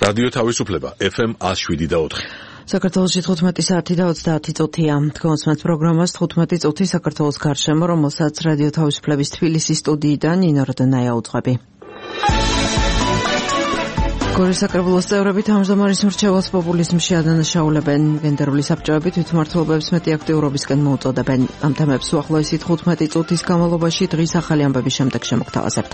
რადიო თავისუფლება FM 107.4. საქართველოში 15 საათი და 30 წუთია. თქვენს პროგრამას 15 წუთი საქართველოს გარშემო, რომელსაც რადიო თავისუფლების თბილისის სტუდიიდან ნინო როდონაია უძღვები. გორის საკრებულოს წევრები თავმჯდომარის მრჩეველს პოპულიზმში ადანაშაულებენ. გენდერული საბჭოები თვითმმართველობებს მეტი აქტიურობისკენ მოუწოდებენ. ამ თემებს უახლოესი 15 წუთის განმავლობაში დღის ახალი ამბების შემდეგ შემოგთავაზებთ.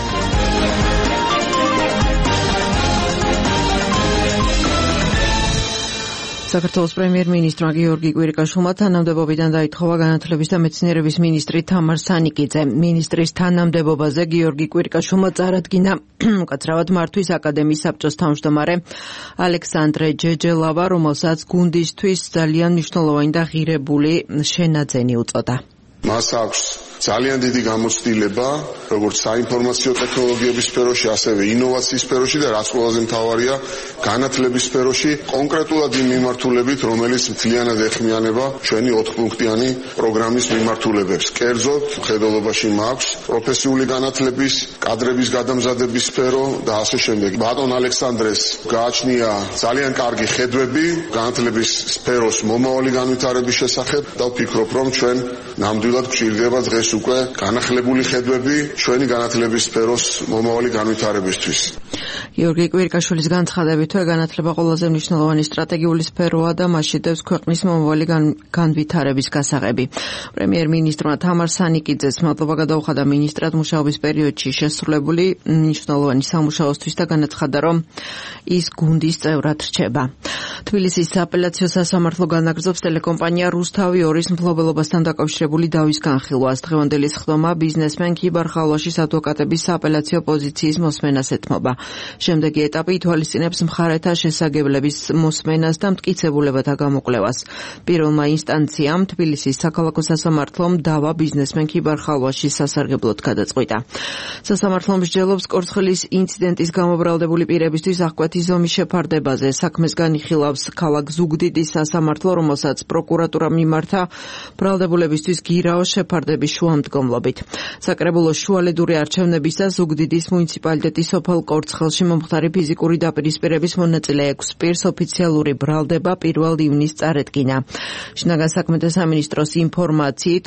საქართველოს პრემიერ-მინისტრმა გიორგი კვირიკაშვილმა თანამდებობიდან დაითხოვა განათლების და მეცნიერების მინისტრი თამარ სანიკიძე. მინისტრის თანამდებობაზე გიორგი კვირიკაშვილმა წარადგინა უკაცრავად მართვის აკადემიის საბჭოს თავმჯდომარე ალექსანდრე ჯეჯელავა, რომელსაც გუნდისთვის ძალიან მნიშვნელოვანი და ღირებული შენაძენი უწოდა. მას აქვს ძალიან დიდი გამოცდილება, როგორც საინფორმაციო ტექნოლოგიების სფეროში, ასევე ინოვაციის სფეროში და რაც ყველაზე მთავარია, განათლების სფეროში, კონკრეტულად იმ მიმართულებით, რომელიც მთლიანად ეხმიანება ჩვენი 4-პუნქტიანი პროგრამის მიმართულებებს. კერძოდ, მხედველობაში მაქვს პროფესიული განათლების, კადრების გადამზადების სფერო და ასე შემდეგ. ბატონ ალექსანდრეს გააჩნია ძალიან კარგი ხედვები განათლების სფეროს მომავალი განვითარების შესახებ და ვფიქრობ, რომ ჩვენ ნამდვილად გვჭირდება დღეს უკვე განახლებული ხედვები ჩვენი განათლების სფეროს მომავალი განვითარებისთვის. გიორგი კვირიკაშვილის განცხადებით, განათლება ყველაზე მნიშვნელოვანი სტრატეგიული სფეროა და მას შედევს ქვეყნის მომავალი განვითარების გასაღები. პრემიერ-მინისტრმა თამარ სანიკიძეს მადლობა გადაუხადა მინისტრად მუშაობის პერიოდში შესრულებული მნიშვნელოვანი სამუშაოსთვის და განაცხადა, რომ ის გუნდის წევრად რჩება. თბილისის სააპელაციო სასამართლო განაგრძობს ტელეკომპანია რუსთავი 2-ის მფლობელობასთან დაკავშირებული დავის განხილვას. დღევანდელი სხდომა ბიზნესმენ ქიბარ ხალვაშის ადვოკატების სააპელაციო პოზიციის მოსმენას ეთმობა. შემდეგი ეტაპი ითვალისწინებს მხარეთა შესაგებლების მოსმენას და მტკიცებულებათა გამოკვლევას. პირველმა ინსტანციამ თბილისის საქალაქო სასამართლომ დავა ბიზნესმენ ქიბარ ხალვაშის სასარგებლოდ გადაწყვიტა. სასამართლომ მსჯელობს კორცხლის ინციდენტის გამობრალდებული პირებისთვის აღკვეთი ზომის შეფარდებაზე. საქმეს განიხილავს ქალაქ ზუგდიდის სასამართლო, რომელსაც პროკურატურა მიმართა ბრალდებულებისთვის გირაოს შეფარდების შუამდგომლობით. საკრებულოს შუალედური არჩევნებისას ზუგდიდის მუნიციპალიტეტის სოფელ კორცხელში მომხდარი ფიზიკური დაპირისპირების მონაწილე 6 პირს ოფიციალური ბრალდება 1 ივნისს წარედგინა. შინაგან საქმეთა სამინისტროს ინფორმაციით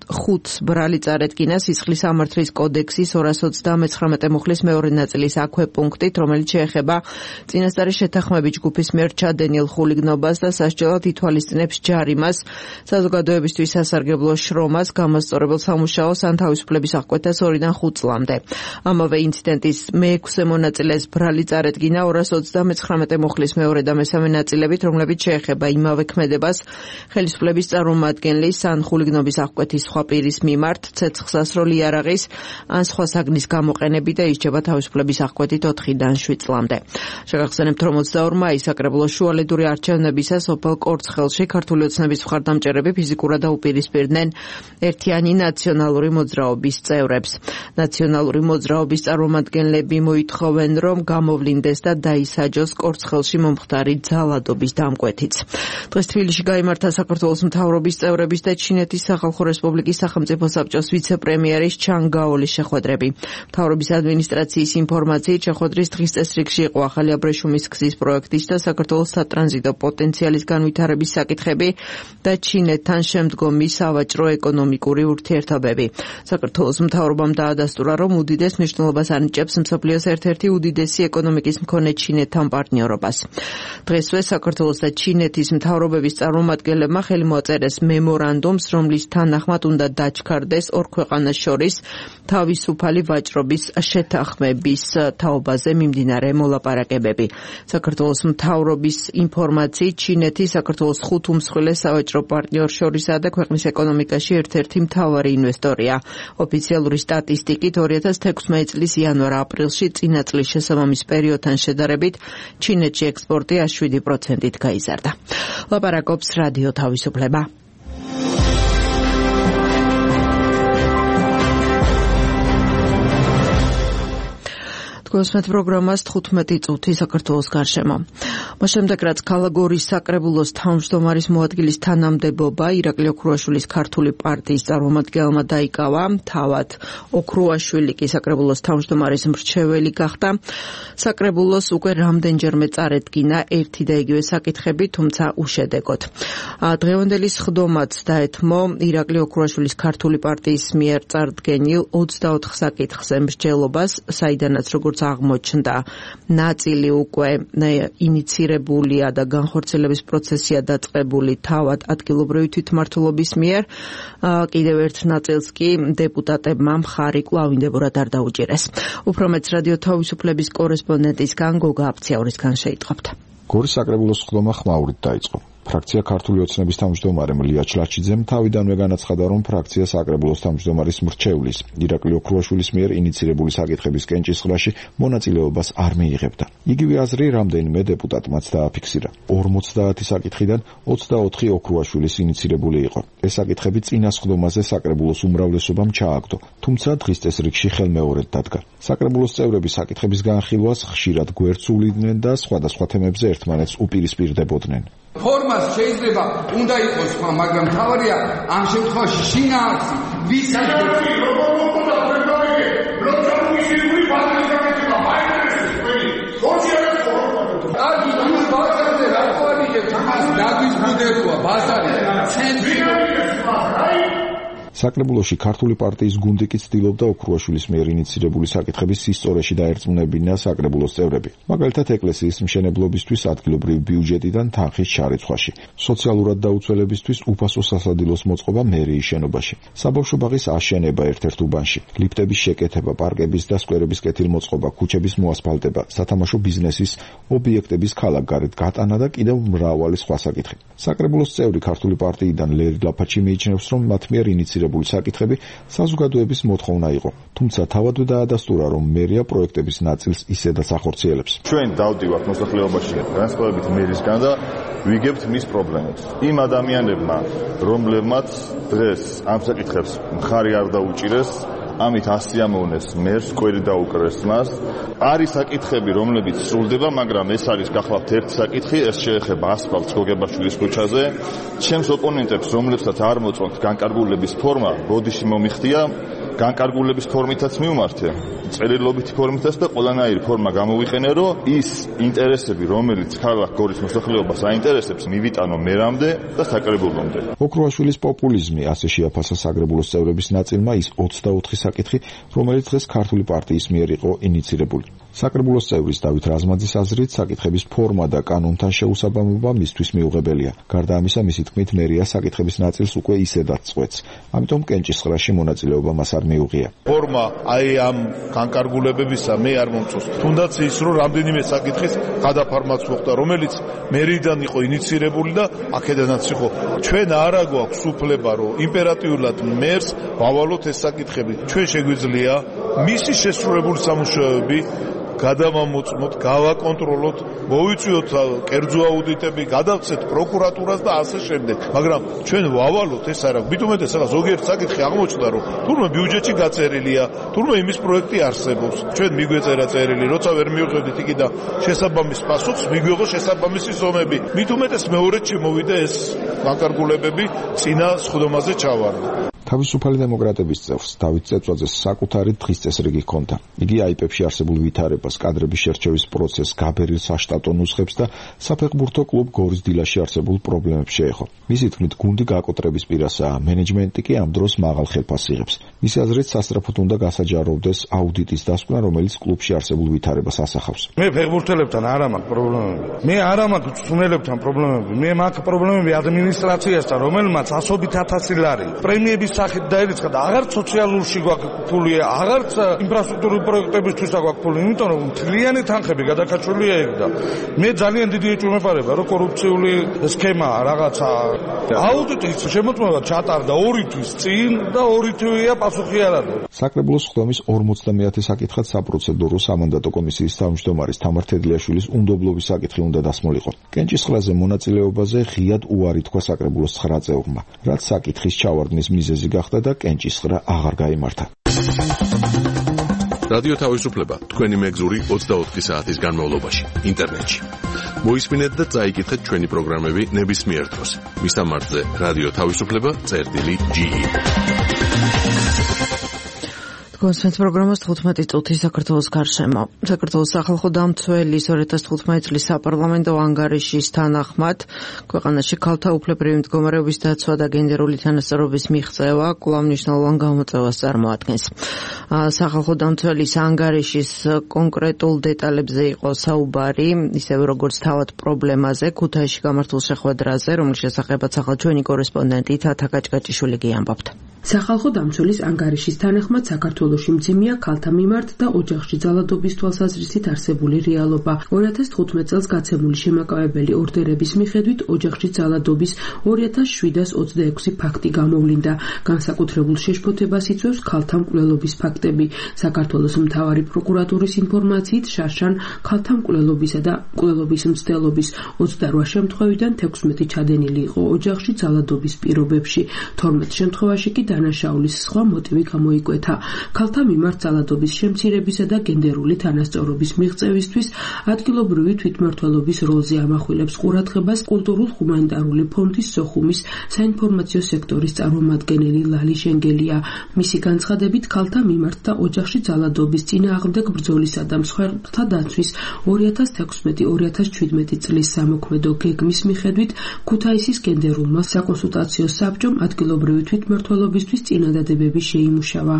5 ბრალი წარედგინა სისხლის სამართლის კოდექსის 229 მუხლის მეორე ნაწილის აქვე პუნქტით, რომელიც შეეხება წინასწარი შეთანხმებით ჯგუფის მიერ ჩადენილ ხულიგნობას და სასჯელად ითვალისწინებს ჯარიმას, საზოგადოებისთვის სასარგებლო შრომას, გამასწორებელ სამუშაოს ან თავისუფლების აღკვეთას 2-დან 5 წლამდე. ამავე ინციდენტის მე-6 მონაწილეს ბრალი წარედგინა 229 მუხლის მეორე და მესამე ნაწილებით, რომლებიც შეეხება იმავე ქმედებას ხელისუფლების წარმომადგენლის ან ხულიგნობის აღკვეთის სხვა პირის მიმართ, ცეცხლსასროლ იარაღის ან სხვა საგნის გამოყენები და ისჯება თავისუფლების აღკვეთით 4-დან 7 წლამდე. შეგახსენებთ, რომ 22 მაისს საკრებულოს შუალედური არჩევნებისას სოფელ კორცხელში ქართული ოცნების მხარდამჭერები ფიზიკურად დაუპირისპირდნენ ერთიანი ნაციონალური მოძრაობის წევრებს. ნაციონალური მოძრაობის წარმომადგენლები მოითხოვენ, რომ გამოვლინდეს და დაისაჯოს კორცხელში მომხდარი ძალადობის დამკვეთიც. დღეს თბილისში გაიმართა საქართველოს მთავრობის წევრების და ჩინეთის სახალხო რესპუბლიკის სახელმწიფო საბჭოს ვიცე-პრემიერის ჩან გაოლის შეხვედრები. მთავრობის ადმინისტრაციის ინფორმაციით შეხვედრის დღის წესრიგში იყო ახალი აბრეშუმის გზის პროექტის და საქართველოს სატრანზიტო პოტენციალის განვითარების საკითხები და ჩინეთთან შემდგომი სავაჭრო-ეკონომიკური ურთიერთობები. საქართველოს მთავრობამ დაადასტურა, რომ უდიდეს მნიშვნელობას ანიჭებს მსოფლიოს ერთ-ერთი უდიდესი ეკონომიკის მქონე ჩინეთთან პარტნიორობას. დღესვე საქართველოს და ჩინეთის მთავრობების წარმომადგენლებმა ხელი მოაწერეს მემორანდუმს, რომლის თანახმად უნდა დაჩქარდეს ორ ქვეყანას შორის თავისუფალი ვაჭრობის შეთანხმების თაობაზე მიმდინარე მოლაპარაკებები. საქართველოს მთავრობის ინფორმაციით, ჩინეთი საქართველოს 5 უმსხვილეს სავაჭრო პარტნიორ შორისაა და ქვეყნის ეკონომიკაში ერთ-ერთი მთავარი ინვესტორია. ოფიციალური სტატისტიკით 2016 წლის იანვარ-აპრილში წინა წლის შესაბამის პერიოდთან შედარებით ჩინეთში ექსპორტი 7%-ით გაიზარდა. ლაპარაკობს რადიო თავისუფლება. გვესმით პროგრამას 15 წუთი საქართველოს გარშემო. მას შემდეგ რაც ქალაგორის საკრებულოს თავმჯდომარის მოადგილის თანამდებობა ირაკლი ოქრუაშვილის ქართული პარტიის წარმომადგენელმა დაიკავა, თავად ოქრუაშვილი კი საკრებულოს თავმჯდომარის მრჩეველი გახდა. საკრებულოს უკვე რამდენჯერმე წარედგინა ერთი და იგივე საკითხები, თუმცა უშედეგოდ. დღევანდელი სხდომაც დაეთმო ირაკლი ოქრუაშვილის ქართული პარტიის მიერ წარდგენილ 24 საკითხზე მსჯელობას, საიდანაც როგორც აღმოჩნდა, ნაწილი უკვე ინიცირებულია და განხორციელების პროცესია დაწყებული თავად ადგილობრივი თვითმმართველობის მიერ. კიდევ ერთ ნაწილს კი დეპუტატებმა მხარი კვლავინდებურად არ დაუჭირეს. უფრო მეც რადიო თავისუფლების კორესპონდენტისგან გოგა აფციაურისგან შეიტყობთ. გორის საკრებულოს სხდომა ხმაურით დაიწყო. ფრაქცია ქართული ოცნების თავმჯდომარე ლია ჩლაჩიძემ თავიდანვე განაცხადა, რომ ფრაქცია საკრებულოს თავმჯდომარის მრჩევლის ირაკლი ოქრუაშვილის მიერ ინიცირებული საკითხების კენჭისყრაში მონაწილეობას არ მიიღებდა. იგივე აზრი რამდენიმე დეპუტატმაც დააფიქსირა. 50 საკითხიდან 24 ოქრუაშვილის ინიცირებული იყო. ეს საკითხები წინა სხდომაზე საკრებულოს უმრავლესობამ ჩააგდო, თუმცა დღის წესრიგში ხელმეორედ დადგა. საკრებულოს წევრები საკითხების განხილვას ხშირად გვერდსულიდნენ და სხვადასხვა თემებზე ერთმანეთს უპირისპირდებოდნენ. ფორმას შეიძლება უნდა იყოს სხვა, მაგრამ თავარია ამ შემთხვევაში შინაარსი ვის არის საკრებულოში ქართული პარტიის გუნდი კი ცდილობდა ოქრუაშვილის მიერ ინიცირებული საკითხების სისწორეში დაერწმუნებინა საკრებულოს წევრები. მაგალითად, ეკლესიის მშენებლობისთვის ადგილობრივი ბიუჯეტიდან თანხის ჩარეცხვაში, სოციალურად დაუცველებისთვის უფასო სასადილოს მოწყობა მერიის შენობაში, საბავშვო ბაღის აშენება ერთ-ერთ უბანში, ლიფტების შეკეთება, პარკების და სკვერების კეთილმოწყობა, ქუჩების მოასფალტება, სათამაშო ბიზნესის ობიექტების ქალაქგარეთ გატანა და კიდევ მრავალი სხვა საკითხი. საკრებულოს წევრი ქართული პარტიიდან ლერი ლაფაჩი მიიჩნევს, რომ მათ მიერ ინიცირებული საკითხები საზოგადოების მოთხოვნა იყო, თუმცა თავადვე დაადასტურა, რომ მერია პროექტების ნაწილს ისედაც ახორციელებს. ჩვენ დავდივართ მოსახლეობაში განსხვავებით მერისგან და ვიგებთ მის პრობლემებს. იმ ადამიანებმა, რომლებმაც დღეს ამ საკითხებს მხარი არ დაუჭირეს, ამით ასიამოვნეს მერს, კვერი დაუკრეს მას. არის საკითხები, რომლებიც სრულდება, მაგრამ ეს არის გახლავთ ერთი საკითხი, ეს შეეხება ასფალტს გოგებაშვილის ქუჩაზე. ჩემს ოპონენტებს, რომლებსაც არ მოწონთ განკარგულების ფორმა, ბოდიში მომიხდია, განკარგულების ფორმითაც მივმართე, წერილობითი ფორმითაც და ყველანაირი ფორმა გამოვიყენე, რომ ის ინტერესები, რომელიც ქალაქ გორის მოსახლეობას აინტერესებს, მივიტანო მერამდე და საკრებულომდე. ოქრუაშვილის პოპულიზმი ასე შეაფასა საკრებულოს წევრების ნაწილმა ის 24 საკითხი, რომელიც დღეს ქართული პარტიის მიერ იყო ინიცირებული. საკრებულოს წევრის დავით რაზმაძის აზრით, საკითხების ფორმა და კანონთან შეუსაბამობა მისთვის მიუღებელია. გარდა ამისა, მისი თქმით, მერია საკითხების ნაწილს უკვე ისედაც წყვეტს. ამიტომ კენჭისყრაში მონაწილეობა მას არ მიუღია. ფორმა აი ამ განკარგულებებისა მე არ მომწონს. თუნდაც ის, რომ რამდენიმე საკითხის გადაფარმაც მოხდა, რომელიც მერიდან იყო ინიცირებული და აქედანაც იყო. ჩვენ არა გვაქვს უფლება, რომ იმპერატიულად მერს ვავალოთ ეს საკითხები. ჩვენ შეგვიძლია მისი შესრულებული სამუშაოები გადავამოწმოთ, გავაკონტროლოთ, მოვიწვიოთ კერძო აუდიტები, გადავცეთ პროკურატურას და ასე შემდეგ. მაგრამ ჩვენ ვავალოთ ეს არა. მით უმეტეს ახლა ზოგიერთ საკითხი აღმოჩნდა, რომ თურმე ბიუჯეტში გაწერილია, თურმე იმის პროექტი არსებობს. ჩვენ მიგვეწერა წერილი, როცა ვერ მივხვდით იქ და შესაბამის პასუხს მიგვიღო შესაბამისი ზომები. მით უმეტეს მეორედ შემოვიდა ეს განკარგულებები წინა სხდომაზე ჩავარდა. თავისუფალი დემოკრატების წევრს დავით წეწვაძეს საკუთარი დღის წესრიგი ჰქონდა. იგი აიპებში არსებულ ვითარებას, კადრების შერჩევის პროცესს, გაბერილ საშტატო ნუსხებს და საფეხბურთო კლუბ გორის დილაში არსებულ პრობლემებს შეეხო. მისი თქმით, გუნდი გაკოტრების პირასაა, მენეჯმენტი კი ამ დროს მაღალ ხელფასს იღებს. მისი აზრით, სასწრაფოდ უნდა გასაჯაროვდეს აუდიტის დასკვნა, რომელიც კლუბში არსებულ ვითარებას ასახავს. მე ფეხბურთელებთან არ მაქვს პრობლემები. მე არ მაქვს წვნელებთან პრობლემები. მე მაქვს პრობლემები ადმინისტრაციასთან, რომელმაც ასობით ათასი ლარი პრემიების სახით დაირიცხა და აღარც სოციალურში გვაქვს ფული, აღარც ინფრასტრუქტურული პროექტებისთვის გვაქვს ფული, იმიტომ რომ მთლიანი თანხები გადაკაჩულია ეგ და მე ძალიან დიდი ეჭვმეპარება, რომ კორუფციული სქემა რაღაცა აუდიტის შემოწმება ჩატარდა 2 თვის წინ და 2 თვეა პასუხი არ არის. საკრებულოს სხდომის 50 საკითხად საპროცედურო სამანდატო კომისიის თავმჯდომარის თამარ თედლიაშვილის უნდობლობის საკითხი უნდა დასმოლიყო. კენჭისყრაზე მონაწილეობაზე ღიად უარი თქვა საკრებულოს 9 წევრმა, რაც საკითხის ჩავარდნის მიზეზი გახდა და კენჭისყრა აღარ გაიმართა. რადიო თავისუფლება თქვენი მეგზური 24 საათის განმავლობაში ინტერნეტში. მოისმინეთ და წაიკითხეთ ჩვენი პროგრამები ნებისმიერ დროს. მისამართზე რადიო თავისუფლება.ge კონსენს პროგრამას 15 წუთი საქართველოს გარშემო. საქართველოს სახალხო დამცველის 2015 წლის საპარლამენტო ანგარიშის თანახმად ქვეყანაში ქალთა უფლებრივი მდგომარეობის დაცვა და გენდერული თანასწორობის მიღწევა კვლავ მნიშვნელოვან გამოწვევას წარმოადგენს. სახალხო დამცველის ანგარიშის კონკრეტულ დეტალებზე იყო საუბარი, ისევე როგორც თავად პრობლემაზე, ქუთაისში გამართულ შეხვედრაზე, რომლის შესახებაც ახლა ჩვენი კორესპონდენტი თათა კაჭკაჭიშვილი გიამბობთ. სახალხო დამცველის ანგარიშის თანახმად საქართველოში მძიმეა ქალთა მიმართ და ოჯახში ძალადობის თვალსაზრისით არსებული რეალობა. 2015 წელს გაცემული შემაკავებელი ორდერების მიხედვით ოჯახში ძალადობის 2726 ფაქტი გამოვლინდა. განსაკუთრებულ შეშფოთებას იწვევს ქალთა მკვლელობის ფაქტები. საქართველოს მთავარი პროკურატურის ინფორმაციით შარშან ქალთა მკვლელობისა და მკვლელობის მცდელობის 28 შემთხვევიდან 16 ჩადენილი იყო ოჯახში ძალადობის პირობებში. 12 შემთხვევაში კი დანაშაულის სხვა მოტივი გამოიკვეთა. ქალთა მიმართ ძალადობის შემცირებისა და გენდერული თანასწორობის მიღწევისთვის ადგილობრივი თვითმმართველობის როლზე ამახვილებს ყურადღებას კულტურულ-ჰუმანიტარული ფონდის სოხუმის საინფორმაციო სექტორის წარმომადგენელი ლალი შენგელია. მისი განცხადებით, ქალთა მიმართ და ოჯახში ძალადობის წინააღმდეგ ბრძოლისა და მსხვერპლთა დაცვის 2016-2017 წლის სამოქმედო გეგმის მიხედვით ქუთაისის გენდერულმა საკონსულტაციო საბჭომ ადგილობრივი თვითმმართველობისთვის წინადადებები შეიმუშავა.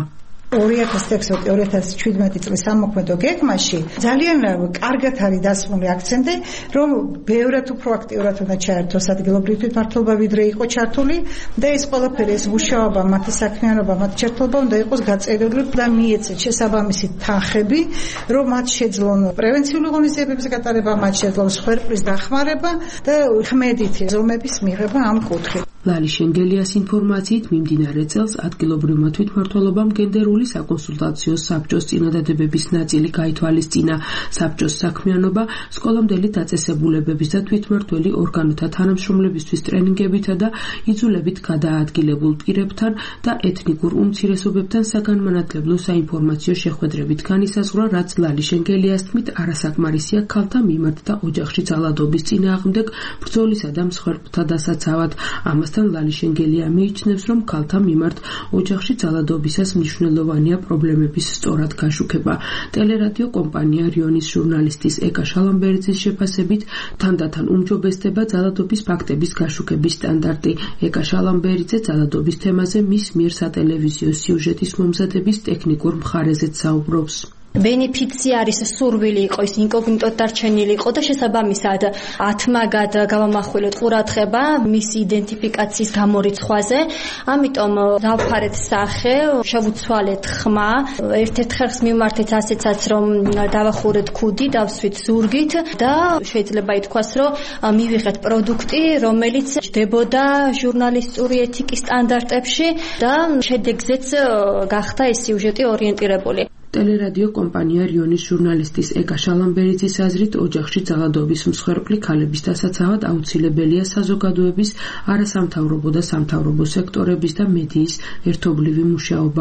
2016-2017 წლის სამოქმედო გეგმაში ძალიან კარგად არის დასმული აქცენტი, რომ ბევრად უფრო აქტიურად უნდა ჩაერთოს ადგილობრივი თვითმმართველობა, ვიდრე იყო ჩართული და ეს ყველაფერი, ეს მუშაობა, მათი საქმიანობა, მათი ჩართულობა უნდა იყოს გაწერილი და მიეცეთ შესაბამისი თანხები, რომ მათ შეძლონ პრევენციული ღონისძიებების გატარება, მათ შეძლონ მსხვერპლის დახმარება და ხმედითი ზომების მიღება ამ კუთხით. ლალი შენგელიას ინფორმაციით მიმდინარე წელს ადგილობრივმა თვითმმართველობამ გენდერული საკონსულტაციო საბჭოს წინადადებების ნაწილი გაითვალისწინა. საბჭოს საქმიანობა სკოლამდელი დაწესებულებების და თვითმმართველი ორგანოთა თანამშრომლებისთვის ტრენინგებითა და იძულებით გადაადგილებულ პირებთან და ეთნიკურ უმცირესობებთან საგანმანათლებლო საინფორმაციო შეხვედრებით განისაზღვრა, რაც ლალი შენგელიას თქმით არასაკმარისია ქალთა მიმართ და ოჯახში ძალადობის წინააღმდეგ ბრძოლისა და მსხვერპლთა დასაცავად. ამასთან ლალი შენგელია მიიჩნევს, რომ ქალთა მიმართ ოჯახში ძალადობისას მნიშვნელოვანია პრობლემების სწორად გაშუქება. ტელერადიო კომპანია რიონის ჟურნალისტის ეკა შალამბერიძის შეფასებით, თანდათან უმჯობესდება ძალადობის ფაქტების გაშუქების სტანდარტი. ეკა შალამბერიძე ძალადობის თემაზე მის მიერ სატელევიზიო სიუჟეტის მომზადების ტექნიკურ მხარეზეც საუბრობს. ბენეფიციარის სურვილი იყო, ის ინკოგნიტოდ დარჩენილი იყო და შესაბამისად ათმაგად გავამახვილეთ ყურადღება მისი იდენტიფიკაციის გამორიცხვაზე. ამიტომ დავფარეთ სახე, შევუცვალეთ ხმა, ერთ-ერთ ხერხს მიმართეთ ასეცაც, რომ დავახურეთ ქუდი, დავსვით ზურგით და შეიძლება ითქვას, რომ მივიღეთ პროდუქტი, რომელიც ჯდებოდა ჟურნალისტური ეთიკის სტანდარტებში და შედეგზეც გახდა ეს სიუჟეტი ორიენტირებული. ტელერადიო კომპანია რიონის ჟურნალისტის ეკა შალამბერიძის აზრით, ოჯახში ძალადობის მსხვერპლი ქალების დასაცავად აუცილებელია საზოგადოების, არასამთავრობო და სამთავრობო სექტორების და მედიის ერთობლივი მუშაობა.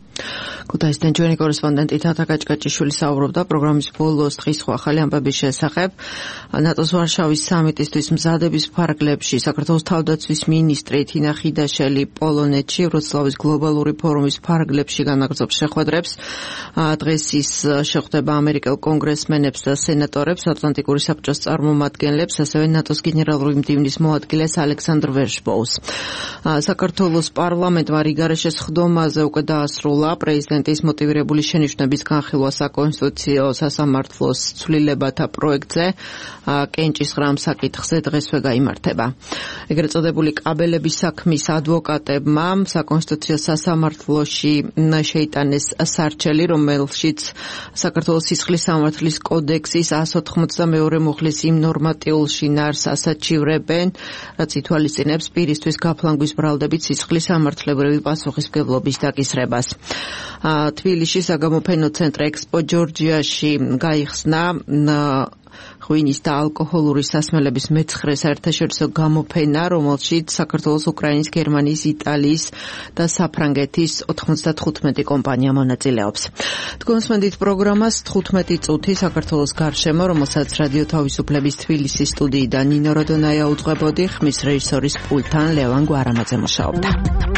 ქუთაისიდან ჩვენი კორესპონდენტი თათა კაჭკაჭიშვილი საუბრობდა პროგრამის ბოლოს დღის სხვა ახალი ამბების შესახებ. ნატოს ვარშავის სამიტისთვის მზადების ფარგლებში საქართველოს თავდაცვის მინისტრი თინა ხიდაშელი პოლონეთში ვროცლავის გლობალური ფორუმის ფარგლებში განაგრძობს შეხვედრებს. დღეს ის შეხვდება ამერიკელ კონგრესმენებს და სენატორებს, ატლანტიკური საბჭოს წარმომადგენლებს, ასევე ნატოს გენერალური მდივნის მოადგილეს ალექსანდრ ვერშბოუს. საქართველოს პარლამენტმა რიგარეშეს ხდომაზე უკვე დაასრულა პრეზიდენტის მოტივირებული შენიშვნების განხილვა საკონსტიტუციო სასამართლოს ცვლილებათა პროექტზე. კენჭისყრა ამ საკითხზე დღესვე გაიმართება. ეგრეთ წოდებული კაბელების საქმის ადვოკატებმა საკონსტიტუციო სასამართლოში შეიტანეს სარჩელი, რომელშიც საქართველოს სისხლის სამართლის კოდექსის 182 მუხლის იმ ნორმატიულ შინაარსს ასაჩივრებენ, რაც ითვალისწინებს პირისთვის გაფლანგვის ბრალდებით სისხლის სამართლებრივი პასუხისმგებლობის დაკისრებას. თბილისში საგამოფენო ცენტრ ექსპო ჯორჯიაში გაიხსნა ღვინის და ალკოჰოლური სასმელების მე-9 საერთაშორისო გამოფენა, რომელშიც საქართველოს, უკრაინის, გერმანიის, იტალიის და საფრანგეთის 95 კომპანია მონაწილეობს. თქვენსმენდით პროგრამას 15 წუთი საქართველოს გარშემო, რომელსაც რადიო თავისუფლების თბილისის სტუდიიდან ნინო როდონაია უძღვებოდი, ხმის რეჟისორის პულტთან ლევან გვარამაძე მუშაობდა.